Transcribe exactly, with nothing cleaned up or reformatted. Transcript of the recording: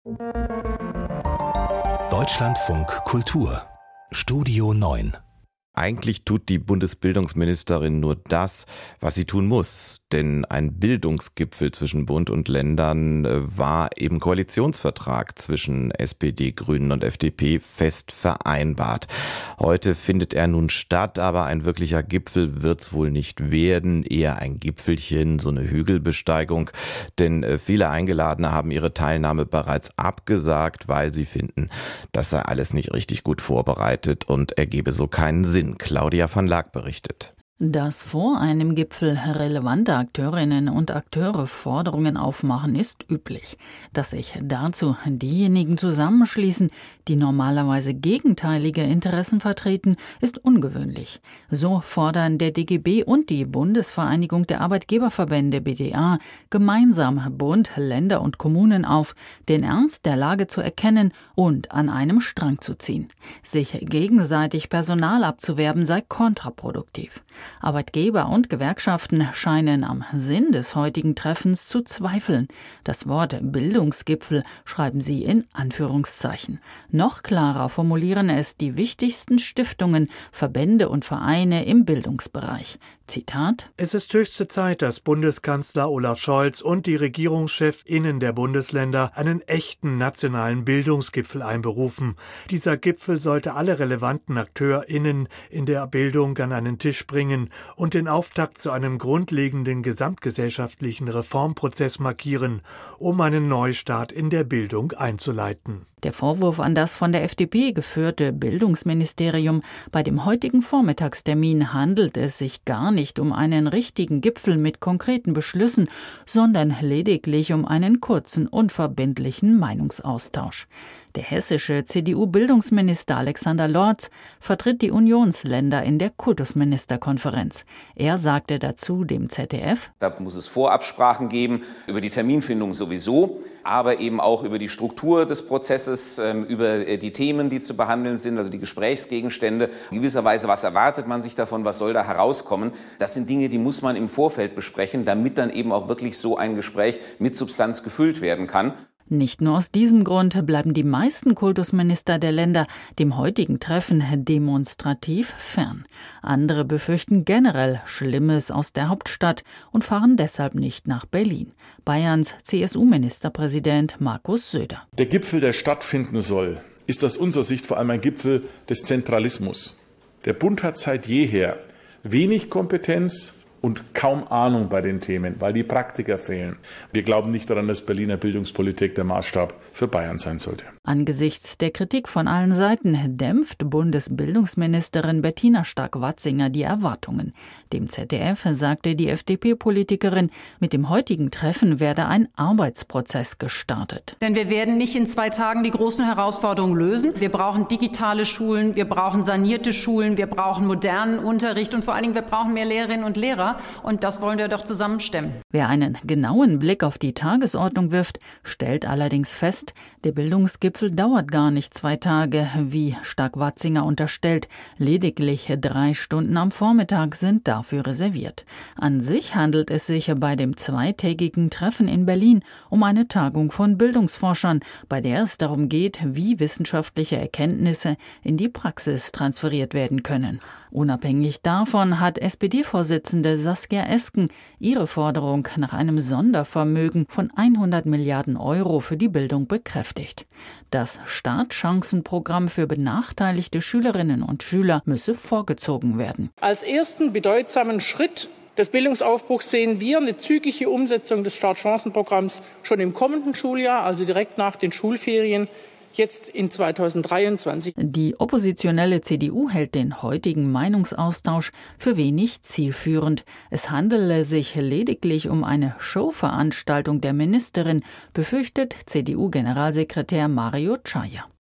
Deutschlandfunk Kultur Studio neun. Eigentlich tut die Bundesbildungsministerin nur das, was sie tun muss. Denn ein Bildungsgipfel zwischen Bund und Ländern war im Koalitionsvertrag zwischen S P D, Grünen und F D P fest vereinbart. Heute findet er nun statt, aber ein wirklicher Gipfel wird's wohl nicht werden. Eher ein Gipfelchen, so eine Hügelbesteigung. Denn viele Eingeladene haben ihre Teilnahme bereits abgesagt, weil sie finden, das sei alles nicht richtig gut vorbereitet und ergebe so keinen Sinn. Claudia van Laak berichtet. Dass vor einem Gipfel relevante Akteurinnen und Akteure Forderungen aufmachen, ist üblich. Dass sich dazu diejenigen zusammenschließen, die normalerweise gegenteilige Interessen vertreten, ist ungewöhnlich. So fordern der D G B und die Bundesvereinigung der Arbeitgeberverbände B D A gemeinsam Bund, Länder und Kommunen auf, den Ernst der Lage zu erkennen und an einem Strang zu ziehen. Sich gegenseitig Personal abzuwerben sei kontraproduktiv. Arbeitgeber und Gewerkschaften scheinen am Sinn des heutigen Treffens zu zweifeln. Das Wort Bildungsgipfel schreiben sie in Anführungszeichen. Noch klarer formulieren es die wichtigsten Stiftungen, Verbände und Vereine im Bildungsbereich. Zitat: Es ist höchste Zeit, dass Bundeskanzler Olaf Scholz und die RegierungschefInnen der Bundesländer einen echten nationalen Bildungsgipfel einberufen. Dieser Gipfel sollte alle relevanten AkteurInnen in der Bildung an einen Tisch bringen und den Auftakt zu einem grundlegenden gesamtgesellschaftlichen Reformprozess markieren, um einen Neustart in der Bildung einzuleiten. Der Vorwurf an das von der F D P geführte Bildungsministerium: Bei dem heutigen Vormittagstermin handelt es sich gar nicht um einen richtigen Gipfel mit konkreten Beschlüssen, sondern lediglich um einen kurzen, unverbindlichen Meinungsaustausch. Der hessische C D U-Bildungsminister Alexander Lorz vertritt die Unionsländer in der Kultusministerkonferenz. Er sagte dazu dem Z D F: Da muss es Vorabsprachen geben, über die Terminfindung sowieso, aber eben auch über die Struktur des Prozesses, über die Themen, die zu behandeln sind, also die Gesprächsgegenstände. In gewisser Weise, was erwartet man sich davon, was soll da herauskommen? Das sind Dinge, die muss man im Vorfeld besprechen, damit dann eben auch wirklich so ein Gespräch mit Substanz gefüllt werden kann. Nicht nur aus diesem Grund bleiben die meisten Kultusminister der Länder dem heutigen Treffen demonstrativ fern. Andere befürchten generell Schlimmes aus der Hauptstadt und fahren deshalb nicht nach Berlin. Bayerns C S U-Ministerpräsident Markus Söder. Der Gipfel, der stattfinden soll, ist aus unserer Sicht vor allem ein Gipfel des Zentralismus. Der Bund hat seit jeher wenig Kompetenz und kaum Ahnung bei den Themen, weil die Praktiker fehlen. Wir glauben nicht daran, dass Berliner Bildungspolitik der Maßstab für Bayern sein sollte. Angesichts der Kritik von allen Seiten dämpft Bundesbildungsministerin Bettina Stark-Watzinger die Erwartungen. Dem Z D F sagte die F D P-Politikerin, mit dem heutigen Treffen werde ein Arbeitsprozess gestartet. Denn wir werden nicht in zwei Tagen die großen Herausforderungen lösen. Wir brauchen digitale Schulen, wir brauchen sanierte Schulen, wir brauchen modernen Unterricht und vor allen Dingen wir brauchen mehr Lehrerinnen und Lehrer. Und das wollen wir doch zusammen stemmen. Wer einen genauen Blick auf die Tagesordnung wirft, stellt allerdings fest, der Bildungsgipfel dauert gar nicht zwei Tage, wie Stark-Watzinger unterstellt. Lediglich drei Stunden am Vormittag sind dafür reserviert. An sich handelt es sich bei dem zweitägigen Treffen in Berlin um eine Tagung von Bildungsforschern, bei der es darum geht, wie wissenschaftliche Erkenntnisse in die Praxis transferiert werden können. Unabhängig davon hat S P D-Vorsitzende Saskia Esken ihre Forderung nach einem Sondervermögen von hundert Milliarden Euro für die Bildung bekräftigt. Das Startchancenprogramm für benachteiligte Schülerinnen und Schüler müsse vorgezogen werden. Als ersten bedeutsamen Schritt des Bildungsaufbruchs sehen wir eine zügige Umsetzung des Startchancenprogramms schon im kommenden Schuljahr, also direkt nach den Schulferien. Jetzt in zweitausenddreiundzwanzig. Die oppositionelle C D U hält den heutigen Meinungsaustausch für wenig zielführend. Es handele sich lediglich um eine Showveranstaltung der Ministerin, befürchtet C D U-Generalsekretär Mario Czaja.